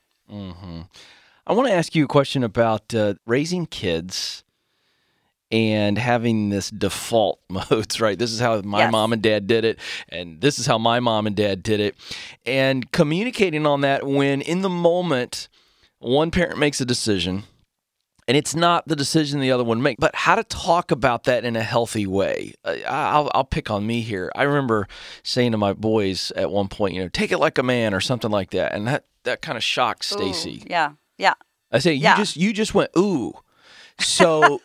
I want to ask you a question about raising kids and having this default modes, right? This is how my mom and dad did it, and this is how my mom and dad did it. And communicating on that when in the moment one parent makes a decision and it's not the decision the other one makes, but how to talk about that in a healthy way. I'll pick on me here. I remember saying to my boys at one point, take it like a man or something like that, and that kind of shocked Stacy. Yeah. I say you just went ooh. So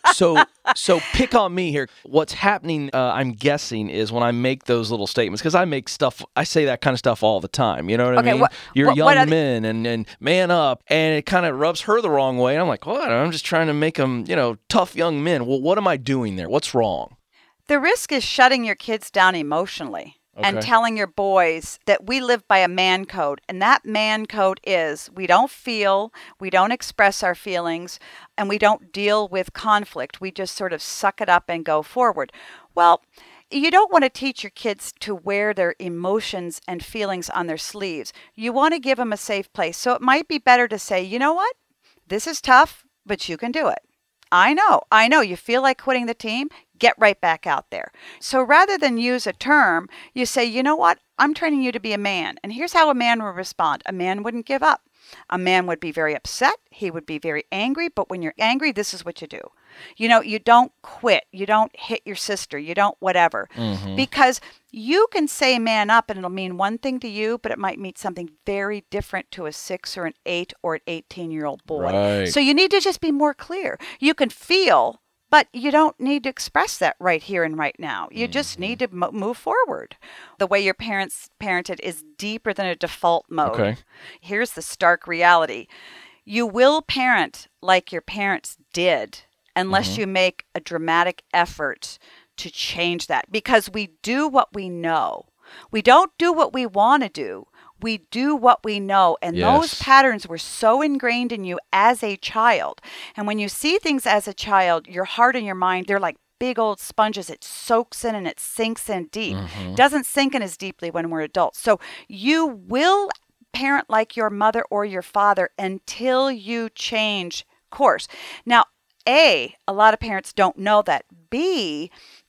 pick on me here. What's happening, I'm guessing, is when I make those little statements, because I say that kind of stuff all the time. You know what I mean? You're young men and man up, and it kind of rubs her the wrong way. And I'm like, what? I'm just trying to make them, tough young men. Well, what am I doing there? What's wrong? The risk is shutting your kids down emotionally. Okay. And telling your boys that we live by a man code. And that man code is we don't feel, we don't express our feelings, and we don't deal with conflict. We just sort of suck it up and go forward. Well, you don't want to teach your kids to wear their emotions and feelings on their sleeves. You want to give them a safe place. So it might be better to say, you know what? This is tough, but you can do it. I know. You feel like quitting the team? Get right back out there. So rather than use a term, you say, you know what? I'm training you to be a man. And here's how a man would respond. A man wouldn't give up. A man would be very upset. He would be very angry. But when you're angry, this is what you do. You don't quit. You don't hit your sister. You don't whatever. Because you can say man up and it'll mean one thing to you, but it might mean something very different to a 6 or an 8 or an 18-year-old boy. Right. So you need to just be more clear. You can feel, but you don't need to express that right here and right now. You just need to move forward. The way your parents parented is deeper than a default mode. Okay. Here's the stark reality. You will parent like your parents did unless you make a dramatic effort to change that. Because we do what we know. We don't do what we want to do. We do what we know. And those patterns were so ingrained in you as a child. And when you see things as a child, your heart and your mind, they're like big old sponges. It soaks in and it sinks in deep. Doesn't sink in as deeply when we're adults. So you will parent like your mother or your father until you change course. Now, A, a lot of parents don't know that. B,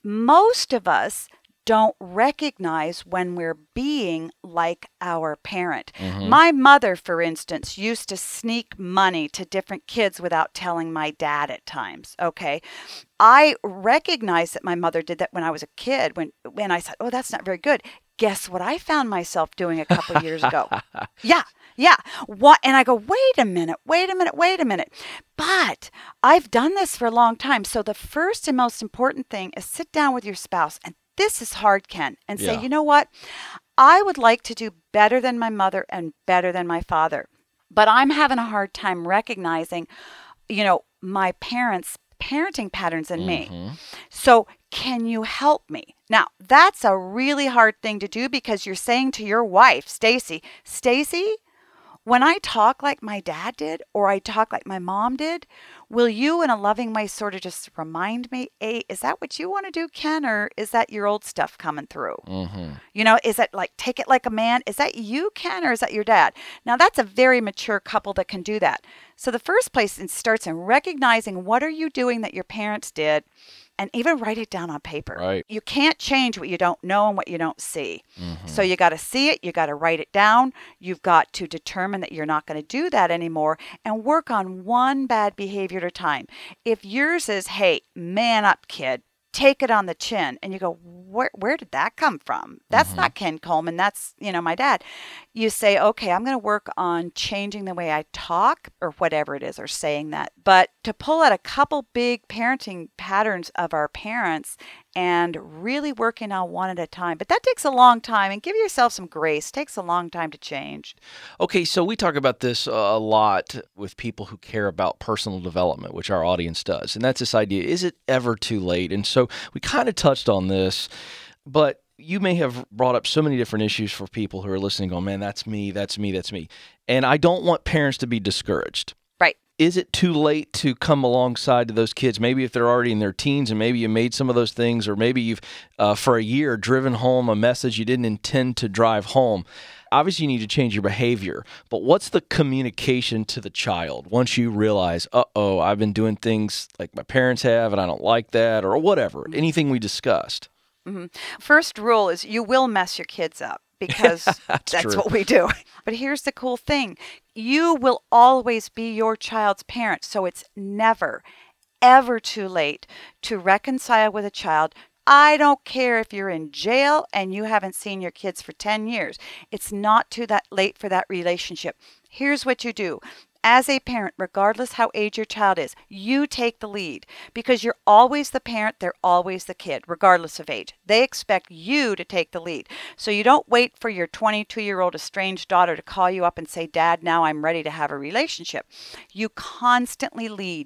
most of us don't recognize when we're being like our parent. My mother, for instance, used to sneak money to different kids without telling my dad at times, okay? I recognized that my mother did that when I was a kid, when I said, oh, that's not very good. Guess what I found myself doing a couple of years ago? Yeah. What? And I go, wait a minute. But I've done this for a long time. So the first and most important thing is sit down with your spouse, and this is hard, Ken, and say, you know what? I would like to do better than my mother and better than my father, but I'm having a hard time recognizing, my parents' parenting patterns than me. So can you help me? Now, that's a really hard thing to do because you're saying to your wife, Stacy, when I talk like my dad did or I talk like my mom did, will you in a loving way sort of just remind me, hey, is that what you want to do, Ken? Or is that your old stuff coming through? You know, is that like take it like a man? Is that you, Ken, or is that your dad? Now, that's a very mature couple that can do that. So the first place it starts in recognizing what are you doing that your parents did, and even write it down on paper. Right. You can't change what you don't know and what you don't see. So you got to see it. You got to write it down. You've got to determine that you're not going to do that anymore and work on one bad behavior at a time. If yours is, hey, man up, kid, take it on the chin, and you go, where did that come from? That's not Ken Coleman. That's, my dad. You say, okay, I'm going to work on changing the way I talk or whatever it is, or saying that. But to pull out a couple big parenting patterns of our parents and really working on one at a time. But that takes a long time, and give yourself some grace. It takes a long time to change. Okay, so we talk about this a lot with people who care about personal development, which our audience does. And that's this idea, is it ever too late? And so we kind of touched on this, but you may have brought up so many different issues for people who are listening going, man, that's me, that's me, that's me. And I don't want parents to be discouraged. Right. Is it too late to come alongside to those kids? Maybe if they're already in their teens and maybe you made some of those things, or maybe you've, for a year, driven home a message you didn't intend to drive home. Obviously, you need to change your behavior, but what's the communication to the child once you realize, I've been doing things like my parents have and I don't like that, or whatever, anything we discussed? First rule is you will mess your kids up. Because that's what we do. But here's the cool thing. You will always be your child's parent. So it's never, ever too late to reconcile with a child. I don't care if you're in jail and you haven't seen your kids for 10 years. It's not too late for that relationship. Here's what you do. As a parent, regardless how age your child is, you take the lead because you're always the parent, they're always the kid, regardless of age. They expect you to take the lead. So you don't wait for your 22-year-old estranged daughter to call you up and say, Dad, now I'm ready to have a relationship. You constantly lead.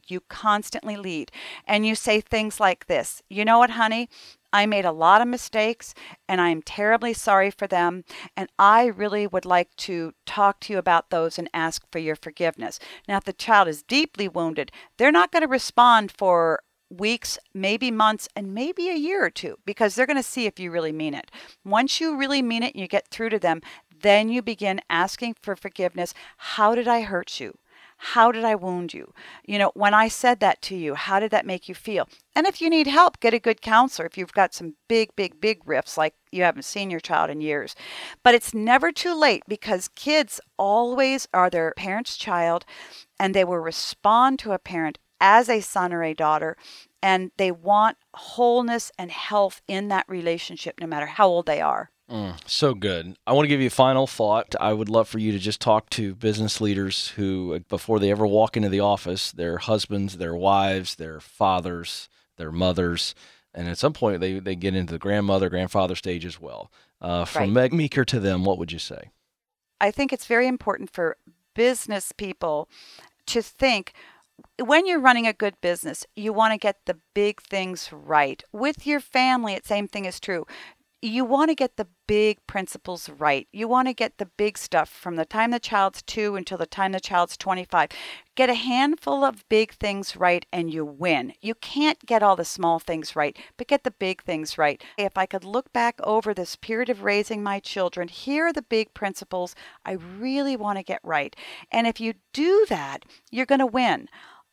And you say things like this, you know what, honey? I made a lot of mistakes and I'm terribly sorry for them. And I really would like to talk to you about those and ask for your forgiveness. Now, if the child is deeply wounded, they're not going to respond for weeks, maybe months, and maybe a year or two, because they're going to see if you really mean it. Once you really mean it and you get through to them, then you begin asking for forgiveness. How did I hurt you? How did I wound you? When I said that to you, how did that make you feel? And if you need help, get a good counselor if you've got some big riffs like you haven't seen your child in years. But it's never too late because kids always are their parent's child, and they will respond to a parent as a son or a daughter, and they want wholeness and health in that relationship no matter how old they are. So good. I want to give you a final thought. I would love for you to just talk to business leaders who, before they ever walk into the office, their husbands, their wives, their fathers, their mothers, and at some point they get into the grandfather stage as well. From Meg Meeker to them, what would you say? I think it's very important for business people to think, when you're running a good business, you want to get the big things right. With your family, the same thing is true. You want to get the big principles right. You want to get the big stuff from the time the child's 2 until the time the child's 25. Get a handful of big things right and you win. You can't get all the small things right, but get the big things right. If I could look back over this period of raising my children, here are the big principles I really want to get right. And if you do that, you're going to win.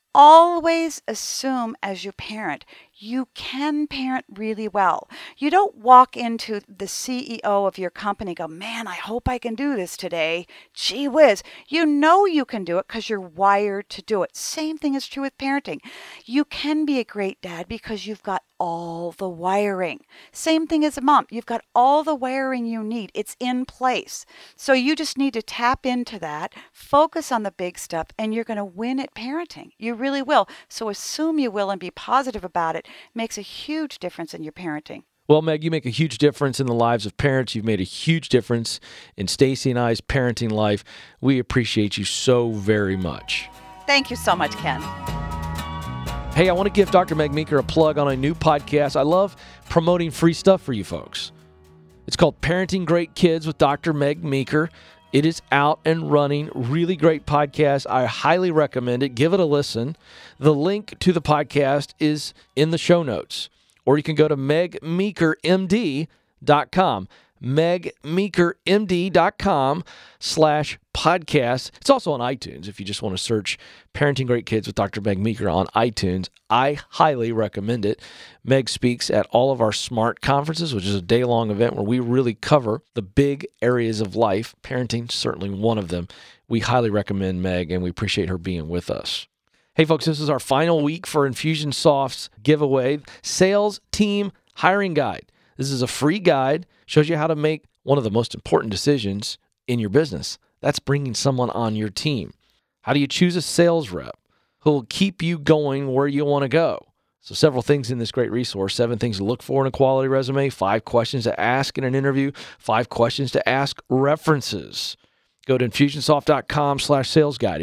Always assume as your parent, you can parent really well. You don't walk into the CEO of your company and go, man, I hope I can do this today. Gee whiz. You know you can do it because you're wired to do it. Same thing is true with parenting. You can be a great dad because you've got all the wiring. Same thing as a mom. You've got all the wiring you need. It's in place. So you just need to tap into that, focus on the big stuff, and you're going to win at parenting. You really will. So assume you will and be positive about it. Makes a huge difference in your parenting. Well, Meg, you make a huge difference in the lives of parents. You've made a huge difference in Stacy and I's parenting life. We appreciate you so very much. Thank you so much, Ken. Hey, I want to give Dr. Meg Meeker a plug on a new podcast. I love promoting free stuff for you folks. It's called Parenting Great Kids with Dr. Meg Meeker. It is out and running. Really great podcast. I highly recommend it. Give it a listen. The link to the podcast is in the show notes. Or you can go to megmeekermd.com. megmeekermd.com/podcast. It's also on iTunes if you just want to search Parenting Great Kids with Dr. Meg Meeker on iTunes. I highly recommend it. Meg speaks at all of our SMART conferences, which is a day-long event where we really cover the big areas of life. Parenting, certainly one of them. We highly recommend Meg, and we appreciate her being with us. Hey, folks, this is our final week for Infusionsoft's giveaway, Sales Team Hiring Guide. This is a free guide, shows you how to make one of the most important decisions in your business. That's bringing someone on your team. How do you choose a sales rep who will keep you going where you want to go? So several things in this great resource. 7 things to look for in a quality resume, 5 questions to ask in an interview, 5 questions to ask references. Go to Infusionsoft.com/salesguide,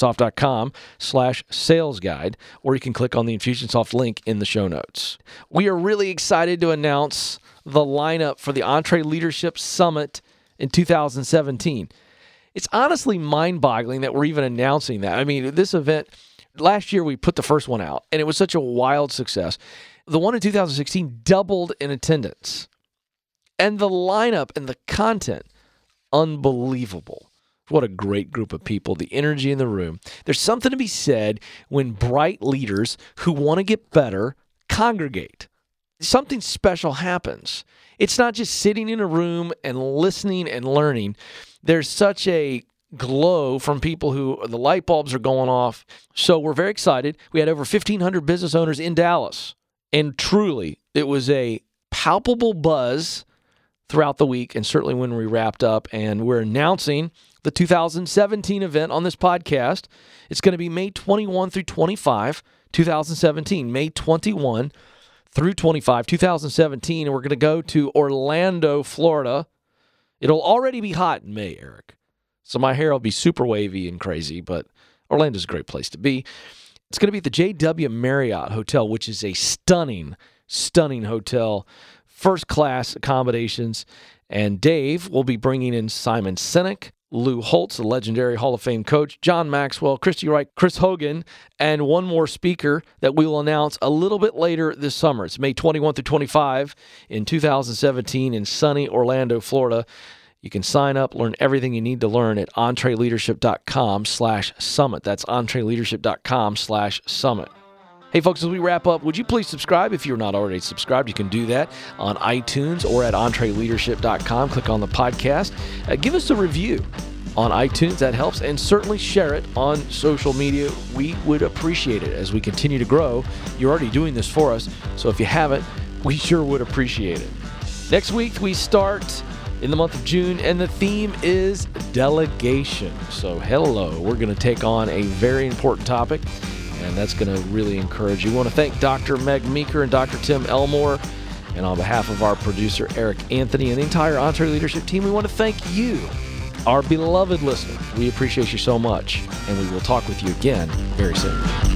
Infusionsoft.com/salesguide, or you can click on the Infusionsoft link in the show notes. We are really excited to announce the lineup for the EntreLeadership Summit in 2017. It's honestly mind-boggling that we're even announcing that. I mean, this event, last year we put the first one out, and it was such a wild success. The one in 2016 doubled in attendance. And the lineup and the content, unbelievable. What a great group of people, the energy in the room. There's something to be said when bright leaders who want to get better congregate. Something special happens. It's not just sitting in a room and listening and learning. There's such a glow from people who the light bulbs are going off. So we're very excited. We had over 1,500 business owners in Dallas. And truly, it was a palpable buzz throughout the week, and certainly when we wrapped up. And we're announcing the 2017 event on this podcast. It's going to be May 21 through 25, 2017. May 21 through 25, 2017. And we're going to go to Orlando, Florida. It'll already be hot in May, Eric. So my hair will be super wavy and crazy, but Orlando's a great place to be. It's going to be at the JW Marriott Hotel, which is a stunning, stunning hotel. First-class accommodations. And Dave will be bringing in Simon Sinek, Lou Holtz, the legendary Hall of Fame coach, John Maxwell, Christy Wright, Chris Hogan, and one more speaker that we will announce a little bit later this summer. It's May 21 through 25 in 2017 in sunny Orlando, Florida. You can sign up, learn everything you need to learn at EntreLeadership.com/summit. That's EntreLeadership.com/summit. Hey, folks, as we wrap up, would you please subscribe? If you're not already subscribed, you can do that on iTunes or at EntreLeadership.com. Click on the podcast. Give us a review on iTunes. That helps. And certainly share it on social media. We would appreciate it as we continue to grow. You're already doing this for us. So if you haven't, we sure would appreciate it. Next week, we start in the month of June, and the theme is delegation. So hello, we're going to take on a very important topic, and that's going to really encourage you. We want to thank Dr. Meg Meeker and Dr. Tim Elmore. And on behalf of our producer, Eric Anthony, and the entire EntreLeadership team, we want to thank you, our beloved listener. We appreciate you so much, and we will talk with you again very soon.